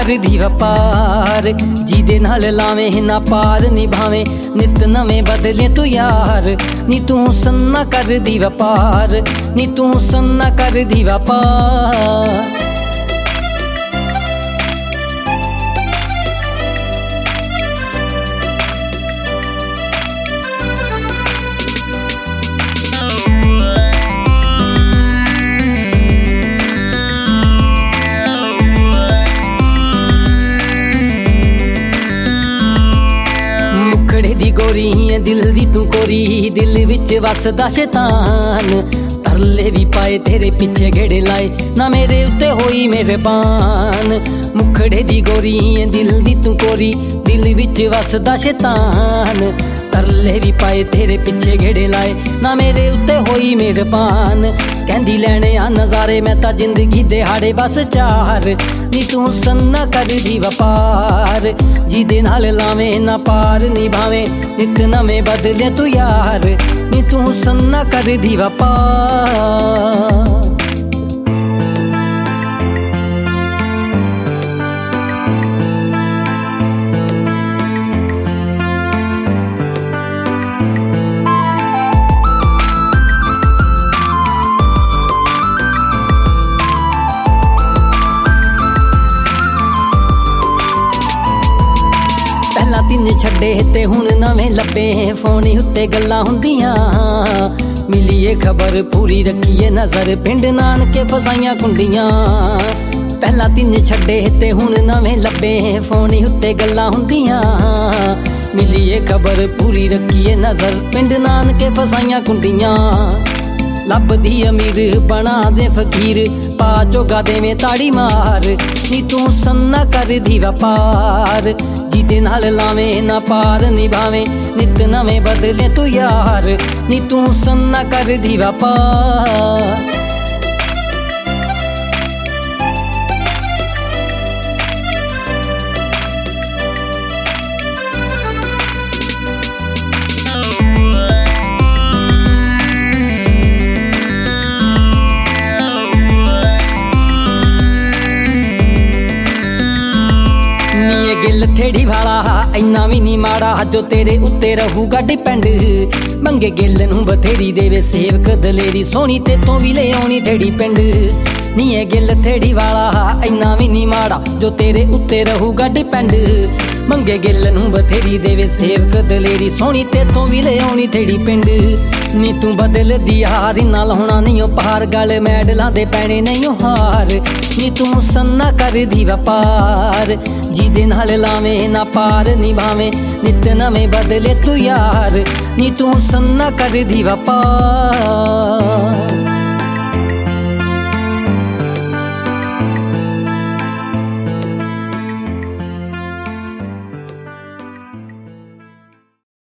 करदी वपार, जिदे नाल लावें ना पार निभावें नित नवें बदले तू यार। नी तू सन्ना करदी वपार, नी तू सन्ना करदी वपार। दी गोरी है दिल दी तू कोरी, दिल विच वसदा शैतान। तरले भी पाए तेरे पीछे गेड़े लाए, ना मेरे उत्ते होई मेहरबान। मुखड़े दी गोरी है दिल दी तू कोरी, दिल विच वसदा शैतान। तरले भी पाए तेरे पीछे गेड़े लाए, ना मेरे उत्ते होई मेहरबान। कहंदी लैणे आ नज़ारे मैं तां जिंदगी दिहाड़े बस चार। नी तू सन्ना करदी वपार, जिदे नाल लावें ना पार निभावें नित नवें बदले तू यार। नी तू सन्ना करदी वपार। पहला तीन छड्डे ते हुण नवें लब्बे, फोन उत्ते गल्लां हुंदियां। मिलीए खबर पूरी रखिए नज़र, पिंड नानके फसाइयां कुंडियां। पहला तीन छड्डे ते हुण नवें लब्बे, फोन उत्ते गल्लां हुंदियां। मिलीए खबर पूरी रखिए नज़र, पिंड नानके फसाइयां कुंडियां। लभदी अमीर बना दे फकीर, पा चोगा देवें ताड़ी मार। नी तू सन्ना करदी वपार, जिदे नाल लावें ना पार निभावें नित नवें बदले तू यार। नी तू सन्ना करदी वपार। गिल थेड़ी वाला इन्ना भी नहीं माड़ा, जो तेरे उत्ते रहूगा डिपेंड। मंगे गिल नूं बथेरी देवे सेवक दलेरी, सोनी ते तों भी ले आउणी थेड़ी पिंड। नी है गिल थेड़ी वाला इन्ना भी नहीं माड़ा, जो तेरे उत्ते रहूगा डिपेंड। मंगे गिल नूं बथेरी देवे सेवक दलेरी, सोनी ते तों भी ले आउणी थेड़ी पिंड। नी तू बदल दी हार, इन्ना लाउणा नहीं ओ पार, गल मैडलां दे पैणे नहीं ओ हार। नी तू सन्ना करदी वपार, जिदे नाल लावें ना पार निभावें नित नवें बदले तू यार। नी तू सन्ना करदी वपार।